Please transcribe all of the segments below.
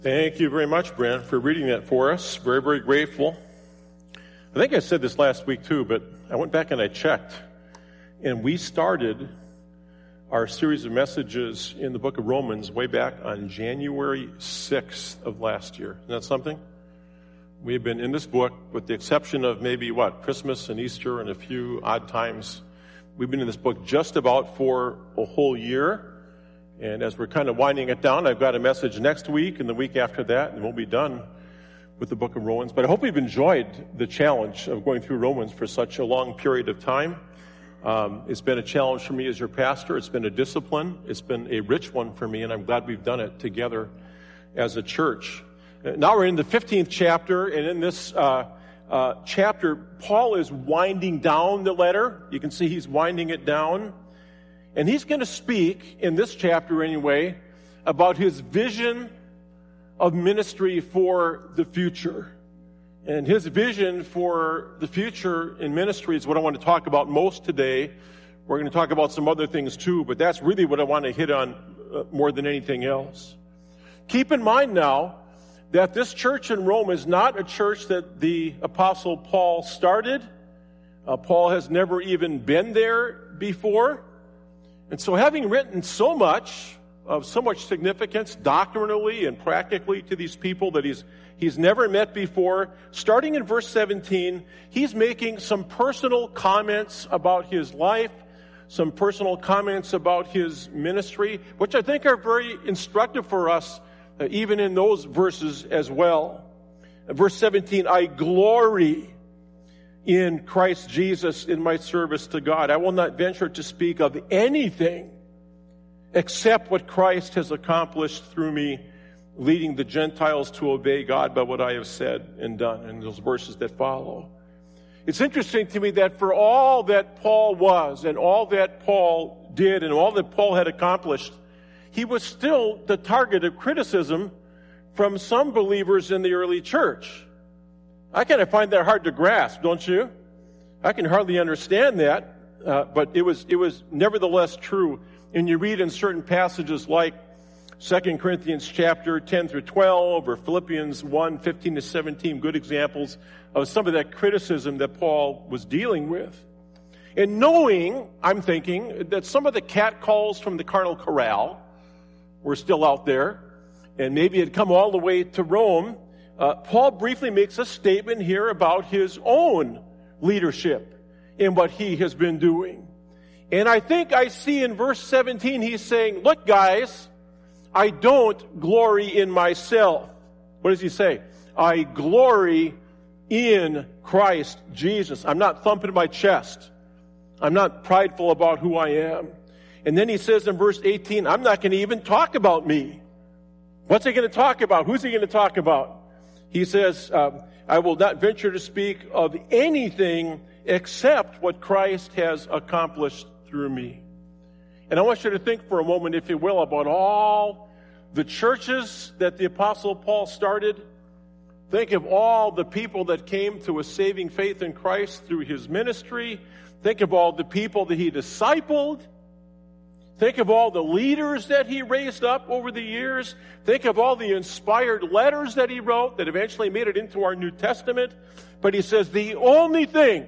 Thank you very much, Brent, for reading that for us. Very, very grateful. I think I said this last week too, but I went back and I checked, and we started our series of messages in the book of Romans way back on January 6th of last year. Isn't that something? We've been in this book, with the exception of maybe, Christmas and Easter and a few odd times. We've been in this book just about for a whole year. And as we're kind of winding it down, I've got a message next week and the week after that, and we'll be done with the book of Romans. But I hope you've enjoyed the challenge of going through Romans for such a long period of time. It's been a challenge for me as your pastor. It's been a discipline. It's been a rich one for me, and I'm glad we've done it together as a church. Now we're in the 15th chapter, and in this chapter, Paul is winding down the letter. You can see he's winding it down. And he's going to speak, in this chapter anyway, about his vision of ministry for the future. And his vision for the future in ministry is what I want to talk about most today. We're going to talk about some other things too, but that's really what I want to hit on more than anything else. Keep in mind now that this church in Rome is not a church that the Apostle Paul started. Paul has never even been there before. And so having written so much significance doctrinally and practically to these people that he's never met before, starting in verse 17, he's making some personal comments about his life, some personal comments about his ministry, which I think are very instructive for us, even in those verses as well. Verse 17, I glory in Christ Jesus in my service to God. I will not venture to speak of anything except what Christ has accomplished through me, leading the Gentiles to obey God by what I have said and done, in those verses that follow. It's interesting to me that for all that Paul was and all that Paul did and all that Paul had accomplished, he was still the target of criticism from some believers in the early church. I kind of find that hard to grasp, don't you? I can hardly understand that, but it was nevertheless true. And you read in certain passages like 2 Corinthians chapter 10 through 12 or Philippians 1, 15 to 17, good examples of some of that criticism that Paul was dealing with. And knowing, I'm thinking, that some of the catcalls from the carnal corral were still out there, and maybe had come all the way to Rome, Paul briefly makes a statement here about his own leadership and what he has been doing. And I think I see in verse 17, he's saying, look guys, I don't glory in myself. What does he say? I glory in Christ Jesus. I'm not thumping my chest. I'm not prideful about who I am. And then he says in verse 18, I'm not going to even talk about me. What's he going to talk about? Who's he going to talk about? He says, I will not venture to speak of anything except what Christ has accomplished through me. And I want you to think for a moment, if you will, about all the churches that the Apostle Paul started. Think of all the people that came to a saving faith in Christ through his ministry. Think of all the people that he discipled. Think of all the leaders that he raised up over the years. Think of all the inspired letters that he wrote that eventually made it into our New Testament. But he says, the only thing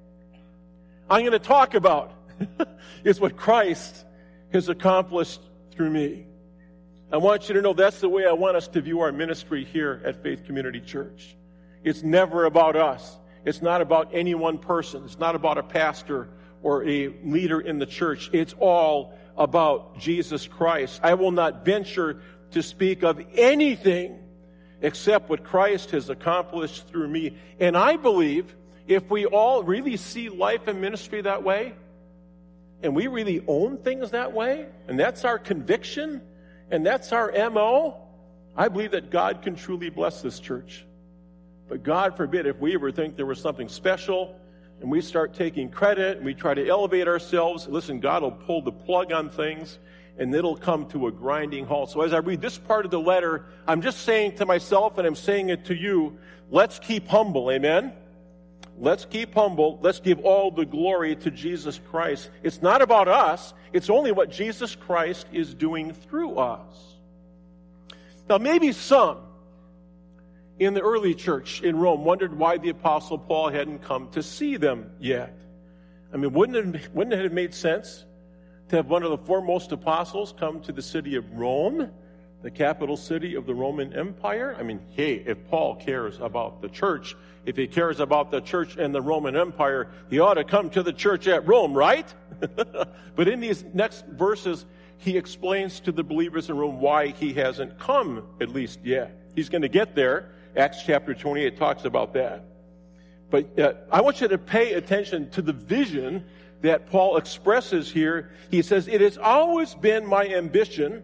I'm going to talk about is what Christ has accomplished through me. I want you to know that's the way I want us to view our ministry here at Faith Community Church. It's never about us. It's not about any one person. It's not about a pastor or a leader in the church. It's all about Jesus Christ. I will not venture to speak of anything except what Christ has accomplished through me. And I believe if we all really see life and ministry that way, and we really own things that way, and that's our conviction, and that's our MO, I believe that God can truly bless this church. But God forbid if we ever think there was something special and we start taking credit and we try to elevate ourselves, listen, God will pull the plug on things and it'll come to a grinding halt. So as I read this part of the letter, I'm just saying to myself and I'm saying it to you, let's keep humble, amen? Let's keep humble. Let's give all the glory to Jesus Christ. It's not about us. It's only what Jesus Christ is doing through us. Now, maybe some in the early church in Rome wondered why the Apostle Paul hadn't come to see them yet. I mean, wouldn't it have made sense to have one of the foremost apostles come to the city of Rome, the capital city of the Roman Empire? I mean, hey, if Paul cares about the church, if he cares about the church and the Roman Empire, he ought to come to the church at Rome, right? But in these next verses, he explains to the believers in Rome why he hasn't come, at least yet. He's going to get there. Acts chapter 28 talks about that. But I want you to pay attention to the vision that Paul expresses here. He says, "It has always been my ambition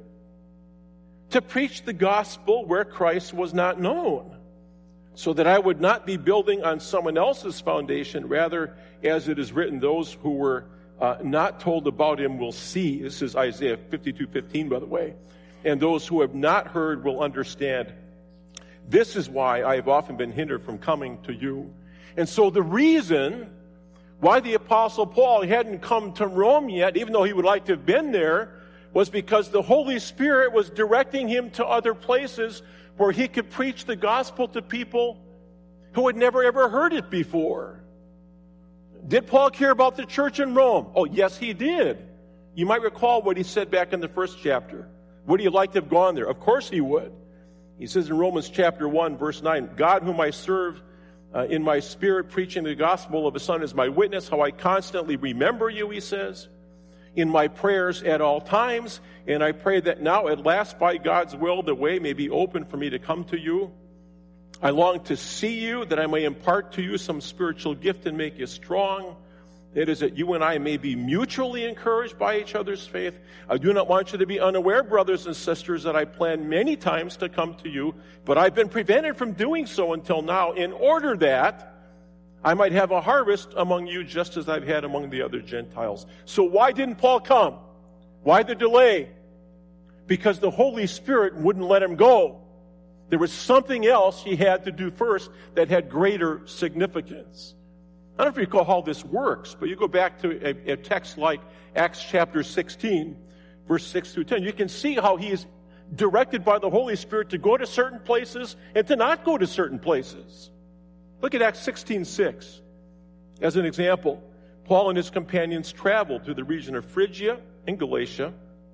to preach the gospel where Christ was not known, so that I would not be building on someone else's foundation. Rather, as it is written, those who were not told about him will see." This is Isaiah 52:15, by the way. "And those who have not heard will understand. This is why I have often been hindered from coming to you." And so the reason why the Apostle Paul hadn't come to Rome yet, even though he would like to have been there, was because the Holy Spirit was directing him to other places where he could preach the gospel to people who had never ever heard it before. Did Paul care about the church in Rome? Oh, yes, he did. You might recall what he said back in the first chapter. Would he like to have gone there? Of course he would. He says in Romans chapter 1, verse 9, "God whom I serve in my spirit, preaching the gospel of his Son, is my witness, how I constantly remember you," he says, "in my prayers at all times. And I pray that now at last by God's will the way may be open for me to come to you. I long to see you, that I may impart to you some spiritual gift and make you strong. It is that you and I may be mutually encouraged by each other's faith. I do not want you to be unaware, brothers and sisters, that I planned many times to come to you, but I've been prevented from doing so until now, in order that I might have a harvest among you, just as I've had among the other Gentiles." So why didn't Paul come? Why the delay? Because the Holy Spirit wouldn't let him go. There was something else he had to do first that had greater significance. I don't know if you recall how this works, but you go back to a text like Acts chapter 16, verse 6 through 10. You can see how he is directed by the Holy Spirit to go to certain places and to not go to certain places. Look at Acts 16:6. As an example, Paul and his companions traveled through the region of Phrygia and Galatia,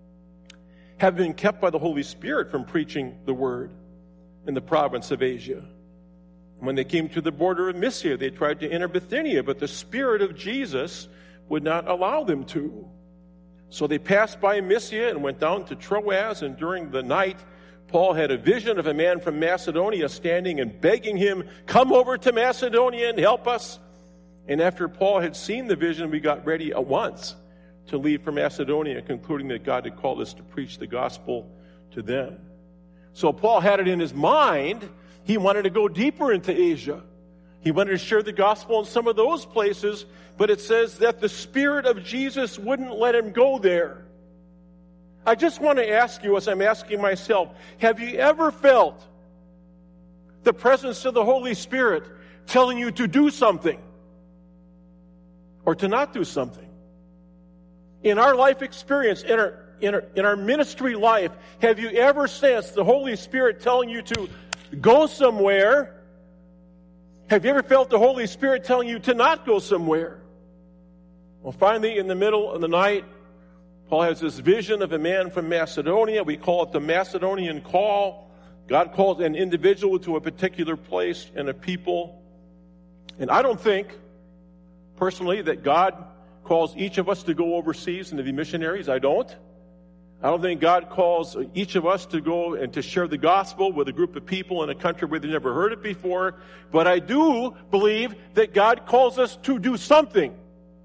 having been kept by the Holy Spirit from preaching the word in the province of Asia. When they came to the border of Mysia, they tried to enter Bithynia, but the Spirit of Jesus would not allow them to. So they passed by Mysia and went down to Troas, and during the night, Paul had a vision of a man from Macedonia standing and begging him, "Come over to Macedonia and help us." And after Paul had seen the vision, we got ready at once to leave for Macedonia, concluding that God had called us to preach the gospel to them. So Paul had it in his mind. He wanted to go deeper into Asia. He wanted to share the gospel in some of those places, but it says that the Spirit of Jesus wouldn't let him go there. I just want to ask you, as I'm asking myself, have you ever felt the presence of the Holy Spirit telling you to do something or to not do something? In our life experience, in our ministry life, have you ever sensed the Holy Spirit telling you to go somewhere? Have you ever felt the Holy Spirit telling you to not go somewhere? Well, finally, in the middle of the night, Paul has this vision of a man from Macedonia. We call it the Macedonian call. God calls an individual to a particular place and a people. And I don't think, personally, that God calls each of us to go overseas and to be missionaries. I don't think God calls each of us to go and to share the gospel with a group of people in a country where they've never heard it before. But I do believe that God calls us to do something.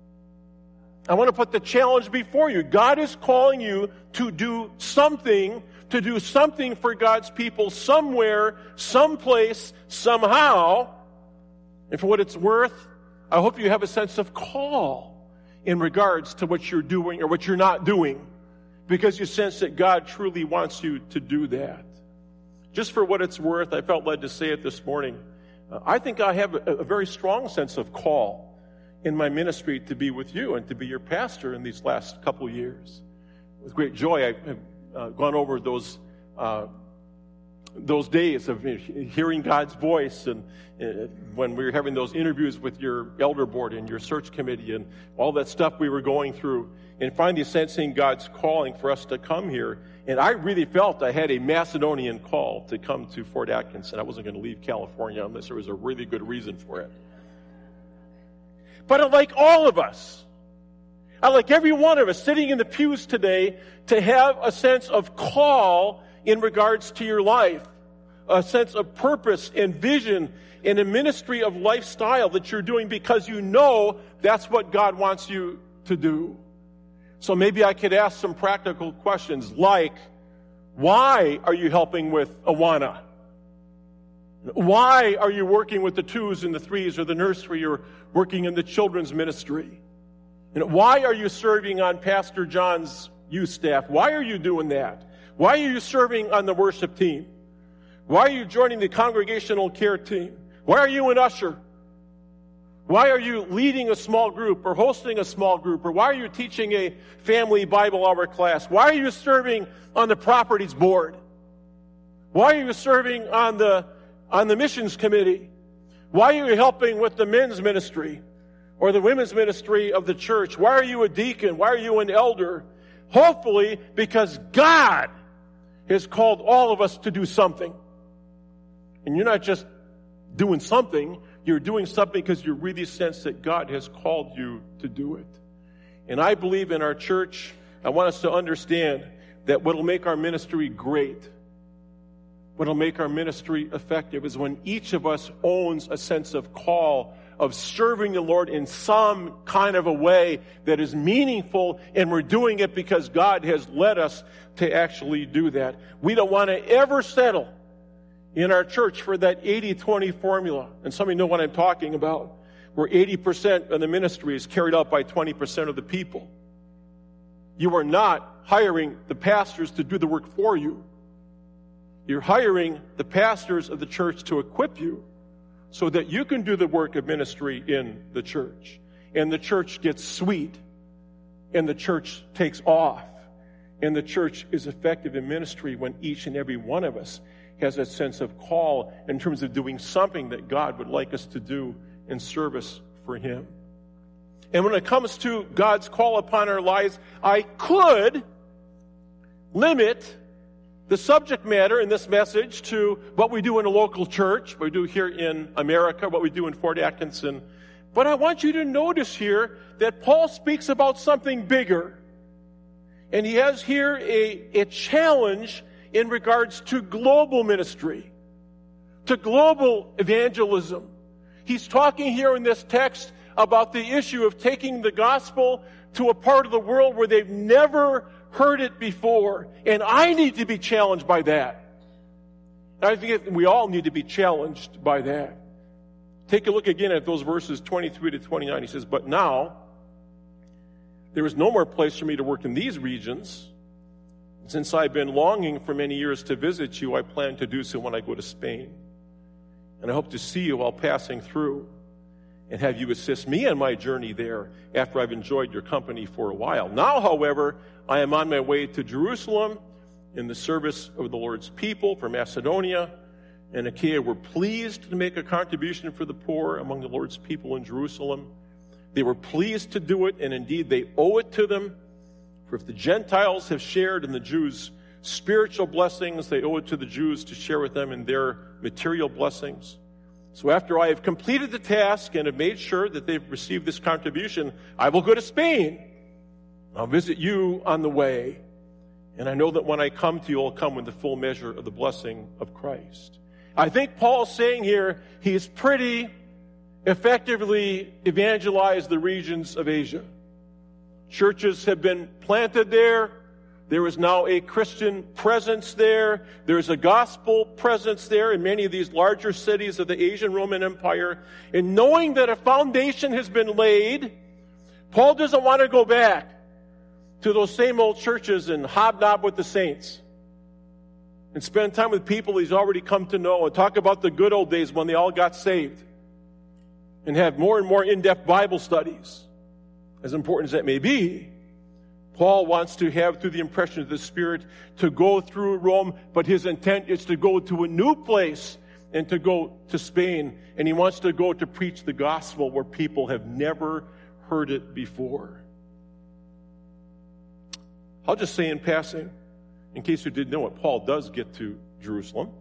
I want to put the challenge before you. God is calling you to do something for God's people somewhere, someplace, somehow. And for what it's worth, I hope you have a sense of call in regards to what you're doing or what you're not doing, because you sense that God truly wants you to do that. Just for what it's worth, I felt led to say it this morning. I think I have a very strong sense of call in my ministry to be with you and to be your pastor in these last couple of years. With great joy, I've gone over those those days of hearing God's voice, and when we were having those interviews with your elder board and your search committee and all that stuff we were going through, and finally sensing God's calling for us to come here. And I really felt I had a Macedonian call to come to Fort Atkinson. I wasn't going to leave California unless there was a really good reason for it. But unlike all of us, unlike every one of us sitting in the pews today, to have a sense of call in regards to your life, a sense of purpose and vision in a ministry of lifestyle that you're doing because you know that's what God wants you to do. So maybe I could ask some practical questions like, why are you helping with Awana? Why are you working with the 2s and the 3s or the nursery or working in the children's ministry? And why are you serving on Pastor John's youth staff? Why are you doing that? Why are you serving on the worship team? Why are you joining the congregational care team? Why are you an usher? Why are you leading a small group or hosting a small group? Or why are you teaching a family Bible hour class? Why are you serving on the properties board? Why are you serving on the missions committee? Why are you helping with the men's ministry or the women's ministry of the church? Why are you a deacon? Why are you an elder? Hopefully because God has called all of us to do something. And you're not just doing something, you're doing something because you really sense that God has called you to do it. And I believe in our church, I want us to understand that what will make our ministry great, what will make our ministry effective, is when each of us owns a sense of call, of serving the Lord in some kind of a way that is meaningful, and we're doing it because God has led us to actually do that. We don't want to ever settle in our church for that 80-20 formula. And some of you know what I'm talking about, where 80% of the ministry is carried out by 20% of the people. You are not hiring the pastors to do the work for you. You're hiring the pastors of the church to equip you so that you can do the work of ministry in the church. And the church gets sweet. And the church takes off. And the church is effective in ministry when each and every one of us has a sense of call in terms of doing something that God would like us to do in service for Him. And when it comes to God's call upon our lives, I could limit the subject matter in this message to what we do in a local church, what we do here in America, what we do in Fort Atkinson. But I want you to notice here that Paul speaks about something bigger. And he has here a challenge in regards to global ministry, to global evangelism. He's talking here in this text about the issue of taking the gospel to a part of the world where they've never heard it before. And I need to be challenged by that. And I think we all need to be challenged by that. Take a look again at those verses 23 to 29. He says, "But now there is no more place for me to work in these regions. Since I've been longing for many years to visit you, I plan to do so when I go to Spain. And I hope to see you while passing through and have you assist me on my journey there after I've enjoyed your company for a while. Now, however, I am on my way to Jerusalem in the service of the Lord's people. For Macedonia and Achaia were pleased to make a contribution for the poor among the Lord's people in Jerusalem. They were pleased to do it, and indeed they owe it to them. For if the Gentiles have shared in the Jews' spiritual blessings, they owe it to the Jews to share with them in their material blessings. So after I have completed the task and have made sure that they've received this contribution, I will go to Spain. I'll visit you on the way. And I know that when I come to you, I'll come with the full measure of the blessing of Christ." I think Paul's saying here he's pretty effectively evangelized the regions of Asia. Churches have been planted there. There is now a Christian presence there. There is a gospel presence there in many of these larger cities of the Asian Roman Empire. And knowing that a foundation has been laid, Paul doesn't want to go back to those same old churches and hobnob with the saints and spend time with people he's already come to know and talk about the good old days when they all got saved and have more and more in-depth Bible studies, as important as that may be. Paul wants to have, through the impression of the Spirit, to go through Rome, but his intent is to go to a new place and to go to Spain. And he wants to go to preach the gospel where people have never heard it before. I'll just say in passing, in case you didn't know it, Paul does get to Jerusalem.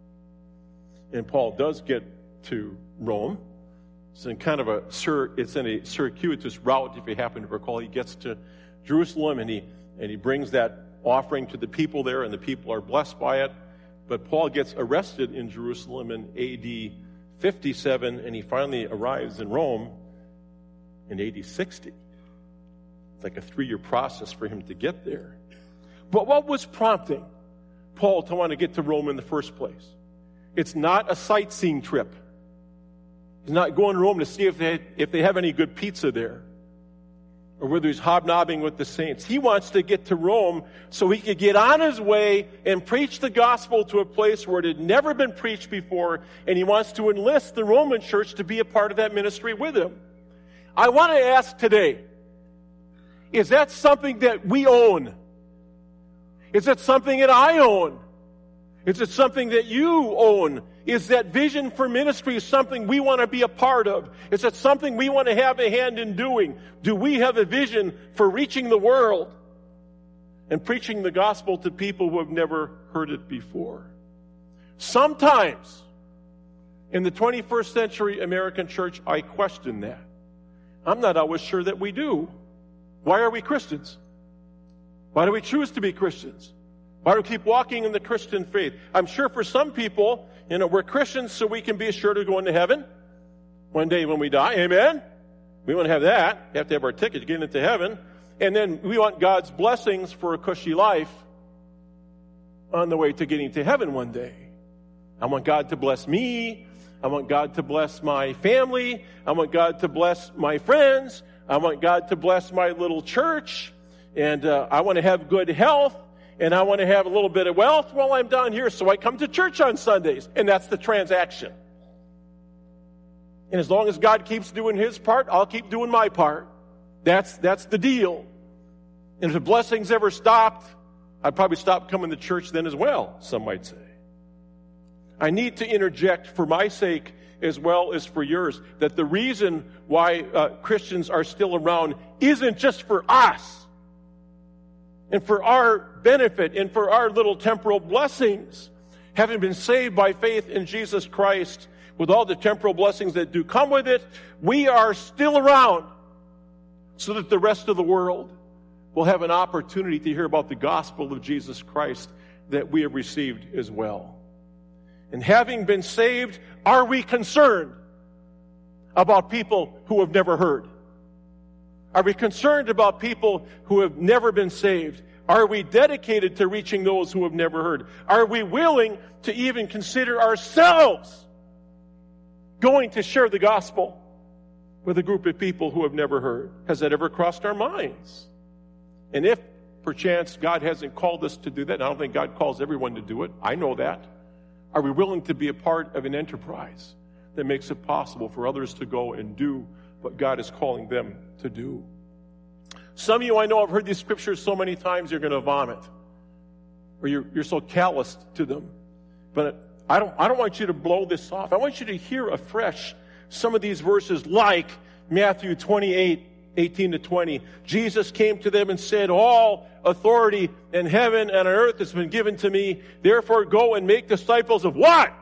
And Paul does get to Rome. It's in kind of a circuitous route, if you happen to recall. He gets to Jerusalem and he brings that offering to the people there, and the people are blessed by it. But Paul gets arrested in Jerusalem in AD 57, and he finally arrives in Rome in AD 60. It's like a 3-year process for him to get there. But what was prompting Paul to want to get to Rome in the first place? It's not a sightseeing trip. He's not going to Rome to see if they have any good pizza there, or whether he's hobnobbing with the saints. He wants to get to Rome so he could get on his way and preach the gospel to a place where it had never been preached before, and he wants to enlist the Roman church to be a part of that ministry with him. I want to ask today, is that something that we own? Is it something that I own? Is it something that you own? Is that vision for ministry something we want to be a part of? Is it something we want to have a hand in doing? Do we have a vision for reaching the world and preaching the gospel to people who have never heard it before? Sometimes in the 21st century American church, I question that. I'm not always sure that we do. Why are we Christians? Why do we choose to be Christians? Why do we keep walking in the Christian faith? I'm sure for some people, we're Christians so we can be assured of going to heaven one day when we die. Amen? We want to have that. We have to have our ticket to get into heaven. And then we want God's blessings for a cushy life on the way to getting to heaven one day. I want God to bless me. I want God to bless my family. I want God to bless my friends. I want God to bless my little church. And I want to have good health. And I want to have a little bit of wealth while I'm down here, so I come to church on Sundays. And that's the transaction. And as long as God keeps doing his part, I'll keep doing my part. That's the deal. And if the blessings ever stopped, I'd probably stop coming to church then as well, some might say. I need to interject for my sake as well as for yours that the reason why Christians are still around isn't just for us and for our benefit and for our little temporal blessings. Having been saved by faith in Jesus Christ, with all the temporal blessings that do come with it, we are still around so that the rest of the world will have an opportunity to hear about the gospel of Jesus Christ that we have received as well. And having been saved, are we concerned about people who have never heard? Are we concerned about people who have never been saved? Are we dedicated to reaching those who have never heard? Are we willing to even consider ourselves going to share the gospel with a group of people who have never heard? Has that ever crossed our minds? And if, perchance, God hasn't called us to do that, and I don't think God calls everyone to do it, I know that, are we willing to be a part of an enterprise that makes it possible for others to go and do what God is calling them to do? Some of you, I know, have heard these scriptures so many times you're going to vomit, or you're so calloused to them. But I don't want you to blow this off. I want you to hear afresh some of these verses, like Matthew 28:18-20. Jesus came to them and said, "All authority in heaven and on earth has been given to me. Therefore, go and make disciples of" what?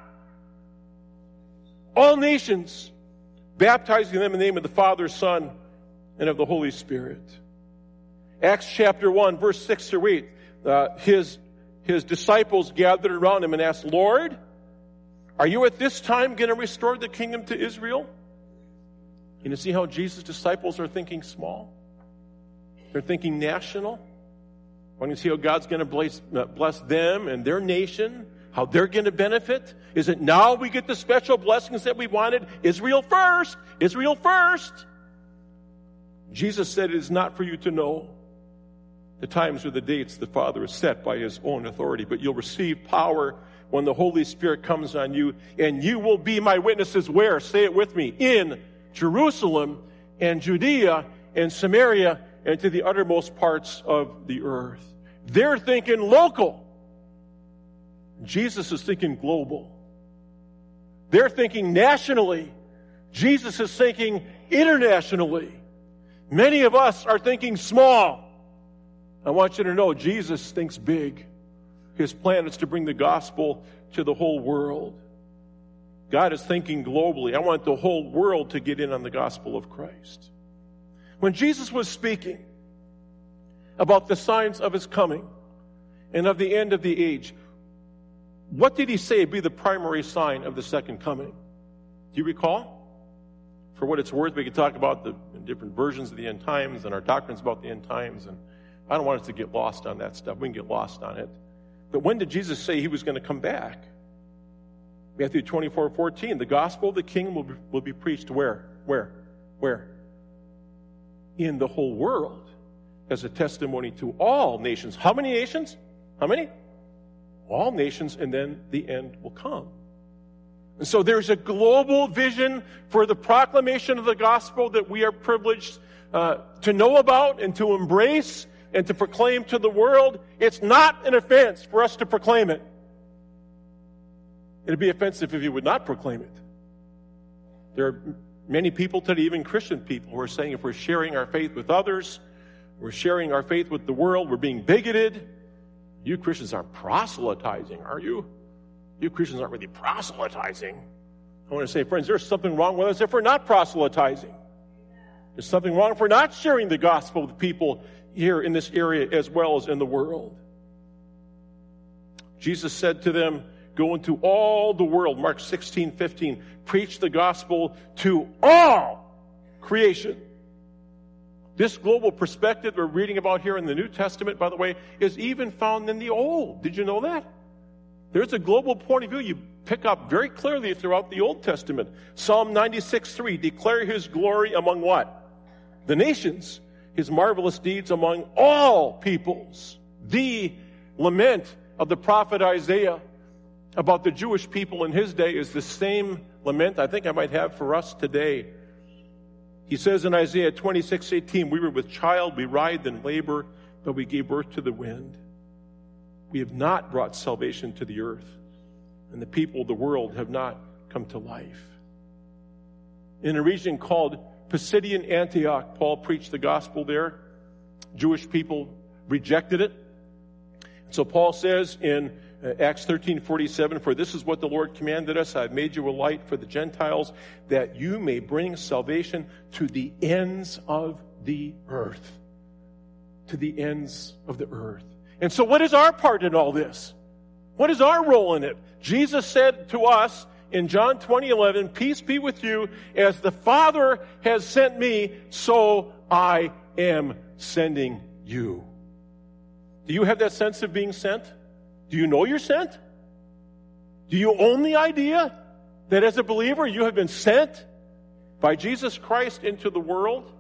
All nations, baptizing them in the name of the Father, Son, and of the Holy Spirit. Acts chapter 1, verse 6 through 8. His disciples gathered around him and asked, "Lord, are you at this time going to restore the kingdom to Israel?" You see how Jesus' disciples are thinking small? They're thinking national. Want to see how God's going to bless them and their nation, how they're going to benefit? Is it now we get the special blessings that we wanted? Israel first! Israel first! Jesus said, "It is not for you to know the times or the dates the Father has set by his own authority, but you'll receive power when the Holy Spirit comes on you, and you will be my witnesses." Where? Say it with me. In Jerusalem and Judea and Samaria and to the uttermost parts of the earth. They're thinking local. Jesus is thinking global. They're thinking nationally. Jesus is thinking internationally. Many of us are thinking small. I want you to know Jesus thinks big. His plan is to bring the gospel to the whole world. God is thinking globally. I want the whole world to get in on the gospel of Christ. When Jesus was speaking about the signs of his coming and of the end of the age, what did he say would be the primary sign of the second coming? Do you recall? For what it's worth, we could talk about the different versions of the end times and our doctrines about the end times, and I don't want us to get lost on that stuff. We can get lost on it. But when did Jesus say he was going to come back? Matthew 24:14, the gospel of the kingdom will be preached where? In the whole world as a testimony to all nations. How many nations? How many? All nations, and then the end will come. And so there's a global vision for the proclamation of the gospel that we are privileged to know about and to embrace and to proclaim to the world. It's not an offense for us to proclaim it. It'd be offensive if you would not proclaim it. There are many people today, even Christian people, who are saying if we're sharing our faith with others, we're sharing our faith with the world, we're being bigoted. You Christians aren't proselytizing, are you? You Christians aren't really proselytizing. I want to say, friends, there's something wrong with us if we're not proselytizing. There's something wrong if we're not sharing the gospel with people here in this area as well as in the world. Jesus said to them, go into all the world, Mark 16:15, preach the gospel to all creation. This global perspective we're reading about here in the New Testament, by the way, is even found in the Old. Did you know that? There's a global point of view you pick up very clearly throughout the Old Testament. Psalm 96:3, declare his glory among what? The nations, his marvelous deeds among all peoples. The lament of the prophet Isaiah about the Jewish people in his day is the same lament I think I might have for us today. He says in Isaiah 26:18, we were with child, we writhed in labor, but we gave birth to the wind. We have not brought salvation to the earth, and the people of the world have not come to life. In a region called Pisidian Antioch, Paul preached the gospel there. Jewish people rejected it. So Paul says in Acts 13:47, for this is what the Lord commanded us, I've made you a light for the Gentiles, that you may bring salvation to the ends of the earth. To the ends of the earth. And so what is our part in all this? What is our role in it? Jesus said to us in John 20:11, peace be with you, as the Father has sent me, so I am sending you. Do you have that sense of being sent? Do you know you're sent? Do you own the idea that as a believer you have been sent by Jesus Christ into the world?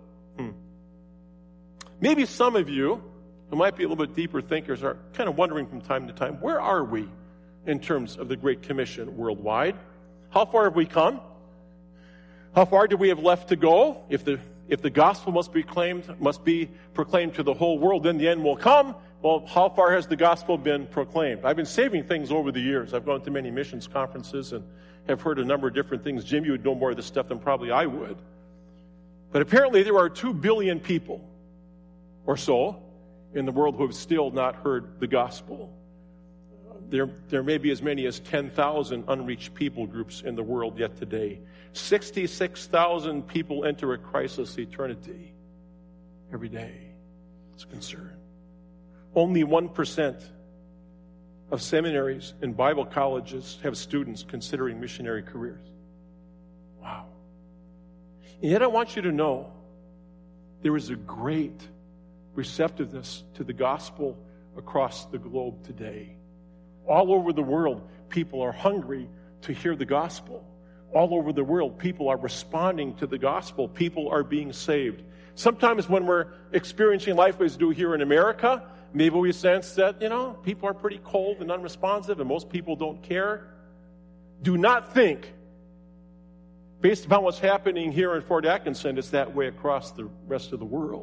Maybe some of you who might be a little bit deeper thinkers are kind of wondering from time to time, where are we in terms of the Great Commission worldwide? How far have we come? How far do we have left to go? If the gospel must be proclaimed to the whole world, then the end will come. Well, how far has the gospel been proclaimed? I've been saving things over the years. I've gone to many missions conferences and have heard a number of different things. Jim, you would know more of this stuff than probably I would. But apparently there are 2 billion people or so in the world who have still not heard the gospel. There may be as many as 10,000 unreached people groups in the world yet today. 66,000 people enter a crisis eternity every day. It's a concern. Only 1% of seminaries and Bible colleges have students considering missionary careers. Wow. And yet I want you to know there is a great receptiveness to the gospel across the globe today. All over the world, people are hungry to hear the gospel. All over the world, people are responding to the gospel. People are being saved. Sometimes when we're experiencing life as we do here in America, maybe we sense that, people are pretty cold and unresponsive and most people don't care. Do not think, based upon what's happening here in Fort Atkinson, it's that way across the rest of the world.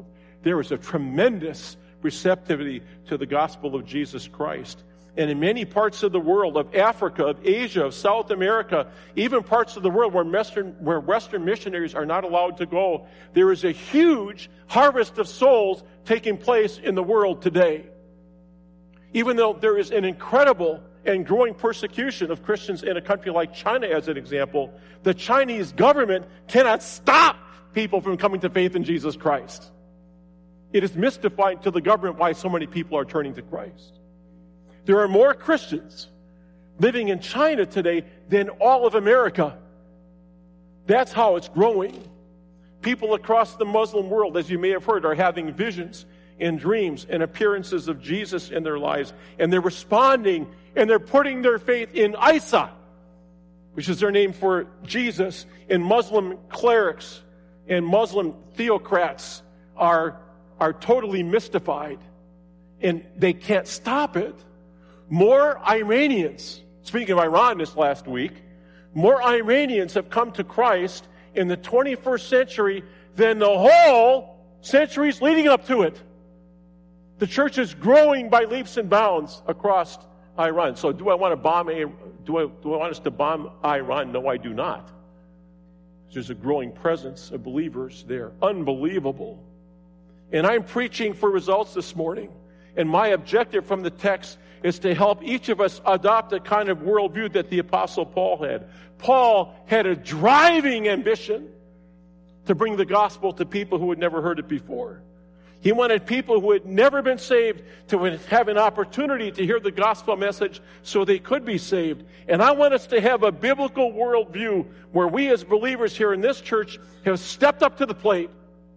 there is a tremendous receptivity to the gospel of Jesus Christ. And in many parts of the world, of Africa, of Asia, of South America, even parts of the world where Western missionaries are not allowed to go, there is a huge harvest of souls taking place in the world today. Even though there is an incredible and growing persecution of Christians in a country like China, as an example, the Chinese government cannot stop people from coming to faith in Jesus Christ. It is mystifying to the government why so many people are turning to Christ. There are more Christians living in China today than all of America. That's how it's growing. People across the Muslim world, as you may have heard, are having visions and dreams and appearances of Jesus in their lives. And they're responding and they're putting their faith in Isa, which is their name for Jesus. And Muslim clerics and Muslim theocrats are totally mystified. And they can't stop it. More Iranians, speaking of Iran this last week, more Iranians have come to Christ in the 21st century than the whole centuries leading up to it. The church is growing by leaps and bounds across Iran. So do I want to bomb do I want us to bomb Iran? No, I do not. There's a growing presence of believers there. Unbelievable. And I'm preaching for results this morning. And my objective from the text is to help each of us adopt a kind of worldview that the Apostle Paul had. Paul had a driving ambition to bring the gospel to people who had never heard it before. He wanted people who had never been saved to have an opportunity to hear the gospel message so they could be saved. And I want us to have a biblical worldview where we as believers here in this church have stepped up to the plate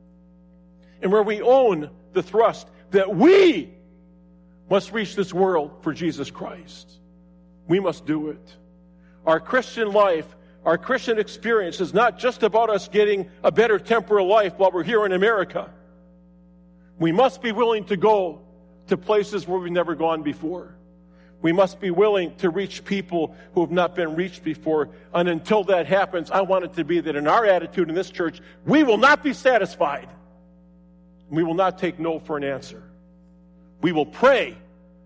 and where we own the thrust that we must reach this world for Jesus Christ. We must do it. Our Christian life, our Christian experience is not just about us getting a better temporal life while we're here in America. We must be willing to go to places where we've never gone before. We must be willing to reach people who have not been reached before. And until that happens, I want it to be that in our attitude in this church, we will not be satisfied. We will not take no for an answer. We will pray.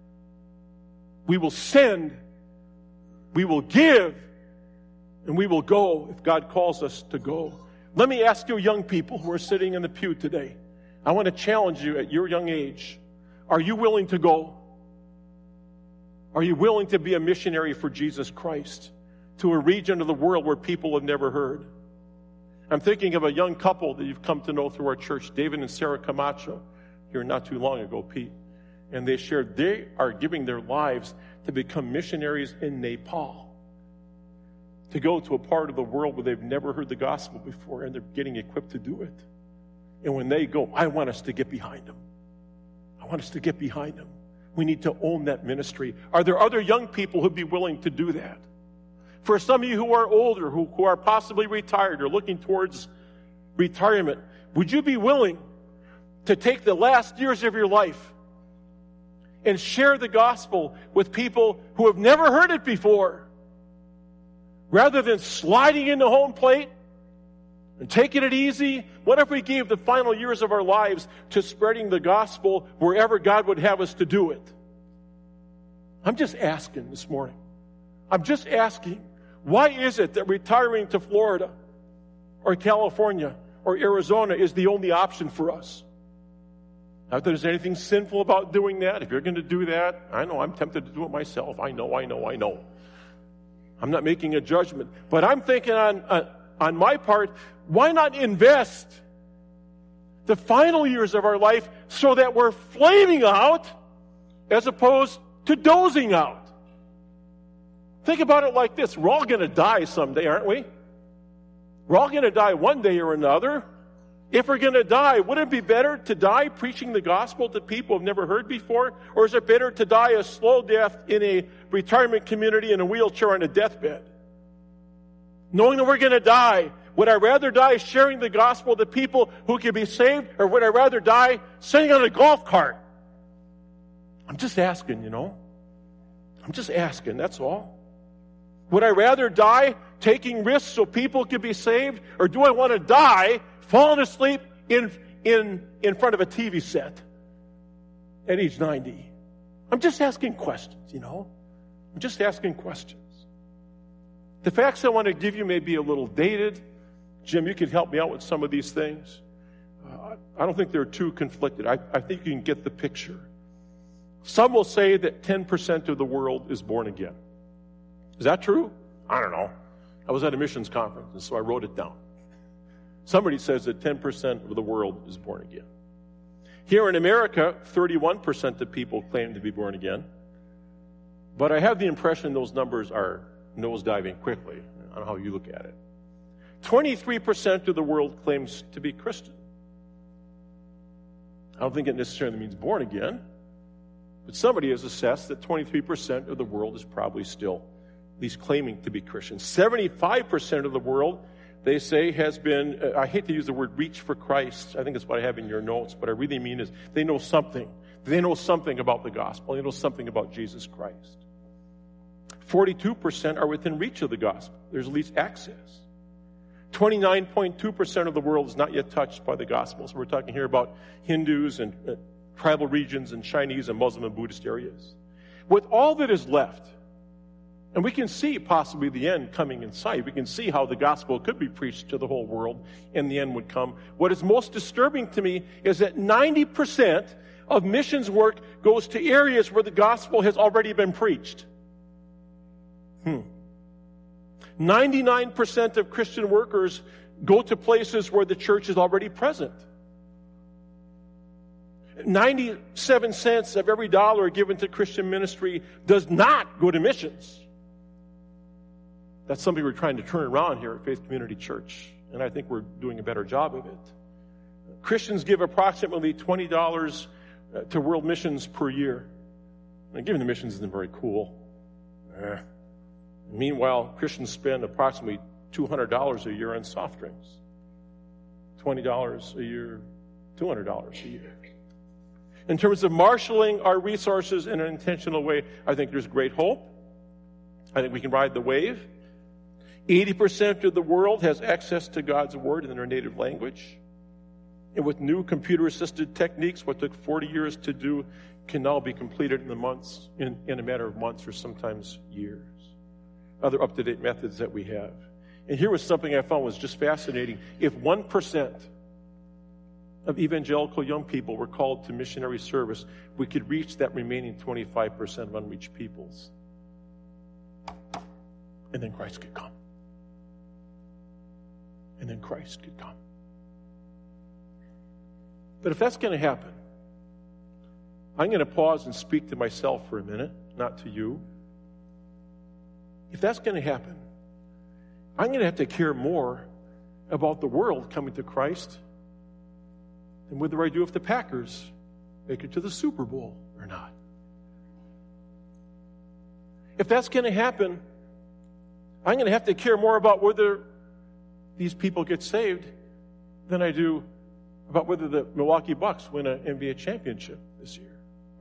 We will send. We will give. And we will go if God calls us to go. Let me ask you young people who are sitting in the pew today. I want to challenge you at your young age. Are you willing to go? Are you willing to be a missionary for Jesus Christ to a region of the world where people have never heard? I'm thinking of a young couple that you've come to know through our church, David and Sarah Camacho, here not too long ago, Pete. And they shared they are giving their lives to become missionaries in Nepal, to go to a part of the world where they've never heard the gospel before, and they're getting equipped to do it. And when they go, I want us to get behind them. I want us to get behind them. We need to own that ministry. Are there other young people who'd be willing to do that? For some of you who are older, who are possibly retired or looking towards retirement, would you be willing to take the last years of your life and share the gospel with people who have never heard it before, rather than sliding into home plate and taking it easy? What if we gave the final years of our lives to spreading the gospel wherever God would have us to do it? I'm just asking this morning. I'm just asking, why is it that retiring to Florida or California or Arizona is the only option for us? Not that there's anything sinful about doing that. If you're going to do that, I know I'm tempted to do it myself. I know. I'm not making a judgment. But I'm thinking on my part, why not invest the final years of our life so that we're flaming out as opposed to dozing out? Think about it like this. We're all going to die someday, aren't we? We're all going to die one day or another. If we're going to die, wouldn't it be better to die preaching the gospel to people who've never heard before? Or is it better to die a slow death in a retirement community in a wheelchair on a deathbed? Knowing that we're going to die, would I rather die sharing the gospel to people who can be saved, or would I rather die sitting on a golf cart? I'm just asking, I'm just asking, that's all. Would I rather die taking risks so people can be saved, or do I want to die falling asleep in in front of a TV set at age 90? I'm just asking questions, I'm just asking questions. The facts I want to give you may be a little dated. Jim, you could help me out with some of these things. I don't think they're too conflicted. I think you can get the picture. Some will say that 10% of the world is born again. Is that true? I don't know. I was at a missions conference, and so I wrote it down. Somebody says that 10% of the world is born again. Here in America, 31% of people claim to be born again. But I have the impression those numbers are nosediving quickly. I don't know how you look at it. 23% of the world claims to be Christian. I don't think it necessarily means born again, but somebody has assessed that 23% of the world is probably still at least claiming to be Christian. 75% of the world, they say, has been, I hate to use the word reach for Christ. I think that's what I have in your notes. What I really mean is they know something. They know something about the gospel. They know something about Jesus Christ. 42% are within reach of the gospel. There's at least access. 29.2% of the world is not yet touched by the gospel. So we're talking here about Hindus and tribal regions and Chinese and Muslim and Buddhist areas. With all that is left, and we can see possibly the end coming in sight. We can see how the gospel could be preached to the whole world and the end would come. What is most disturbing to me is that 90% of missions work goes to areas where the gospel has already been preached. 99% of Christian workers go to places where the church is already present. 97 cents of every dollar given to Christian ministry does not go to missions. That's something we're trying to turn around here at Faith Community Church, and I think we're doing a better job of it. Christians give approximately $20 to world missions per year. And giving to missions isn't very cool. Meanwhile, Christians spend approximately $200 a year on soft drinks. $20 a year, $200 a year. In terms of marshaling our resources in an intentional way, I think there's great hope. I think we can ride the wave. 80% of the world has access to God's Word in their native language. And with new computer-assisted techniques, what took 40 years to do can now be completed in a matter of months or sometimes years. Other up-to-date methods that we have. And here was something I found was just fascinating. If 1% of evangelical young people were called to missionary service, we could reach that remaining 25% of unreached peoples. And then Christ could come. And then Christ could come. But if that's going to happen, I'm going to pause and speak to myself for a minute, not to you. If that's going to happen, I'm going to have to care more about the world coming to Christ than whether I do if the Packers make it to the Super Bowl or not. If that's going to happen, I'm going to have to care more about whether these people get saved than I do about whether the Milwaukee Bucks win an NBA championship this year.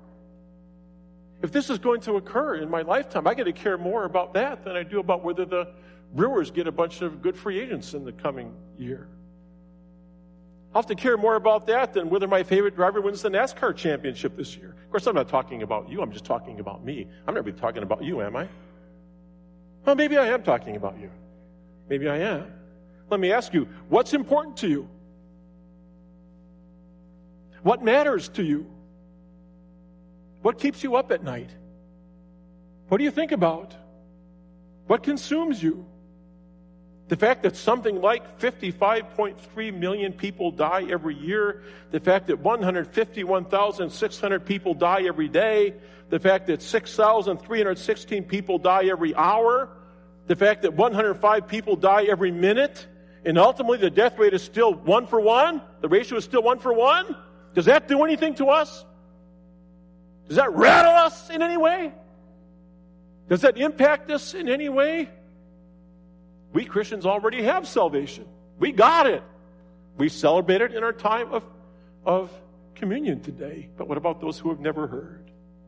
If this is going to occur in my lifetime, I got to care more about that than I do about whether the Brewers get a bunch of good free agents in the coming year. I'll have to care more about that than whether my favorite driver wins the NASCAR championship this year. Of course, I'm not talking about you. I'm just talking about me. I'm not really talking about you, am I? Well, maybe I am talking about you. Maybe I am. Let me ask you, what's important to you? What matters to you? What keeps you up at night? What do you think about? What consumes you? The fact that something like 55.3 million people die every year, the fact that 151,600 people die every day, the fact that 6,316 people die every hour, the fact that 105 people die every minute, and ultimately the death rate is still 1 for 1? The ratio is still 1 for 1? Does that do anything to us? Does that rattle us in any way? Does that impact us in any way? We Christians already have salvation. We got it. We celebrate it in our time of communion today. But what about those who have never heard?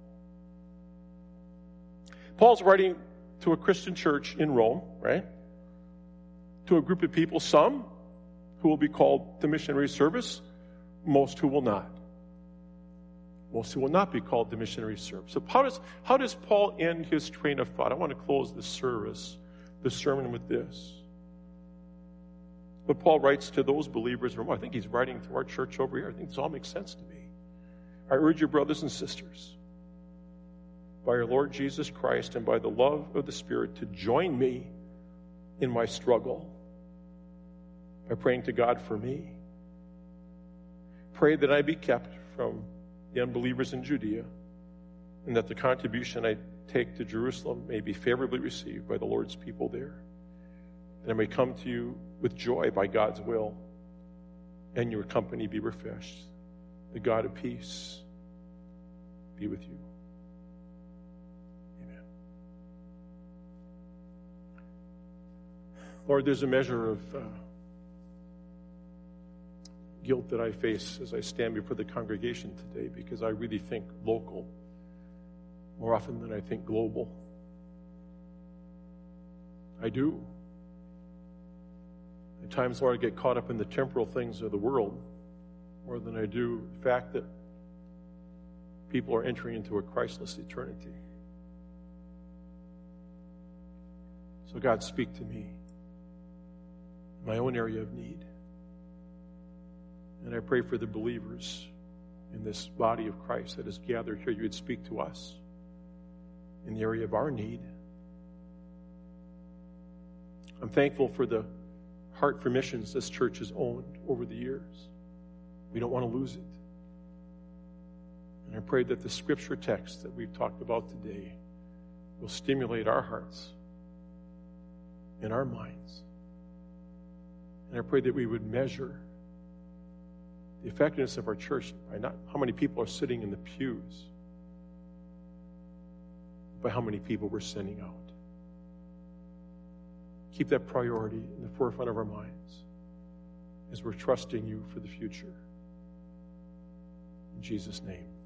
Paul's writing to a Christian church in Rome, right? To a group of people, some who will be called to missionary service, most who will not. Most who will not be called to missionary service. So how does Paul end his train of thought? I want to close this sermon with this. But Paul writes to those believers, I think he's writing to our church over here. I think this all makes sense to me. I urge you, brothers and sisters, by our Lord Jesus Christ and by the love of the Spirit, to join me in my struggle by praying to God for me. Pray that I be kept from the unbelievers in Judea, and that the contribution I take to Jerusalem may be favorably received by the Lord's people there, and I may come to you with joy by God's will, and your company be refreshed. The God of peace be with you. Amen. Lord, there's a measure of guilt that I face as I stand before the congregation today, because I really think local more often than I think global. I do. At times, Lord, I get caught up in the temporal things of the world more than I do the fact that people are entering into a Christless eternity. So God, speak to me in my own area of need. And I pray for the believers in this body of Christ that is gathered here. You would speak to us in the area of our need. I'm thankful for the heart for missions this church has owned over the years. We don't want to lose it. And I pray that the scripture text that we've talked about today will stimulate our hearts and our minds. And I pray that we would measure the effectiveness of our church by not how many people are sitting in the pews, but how many people we're sending out. Keep that priority in the forefront of our minds as we're trusting you for the future. In Jesus' name.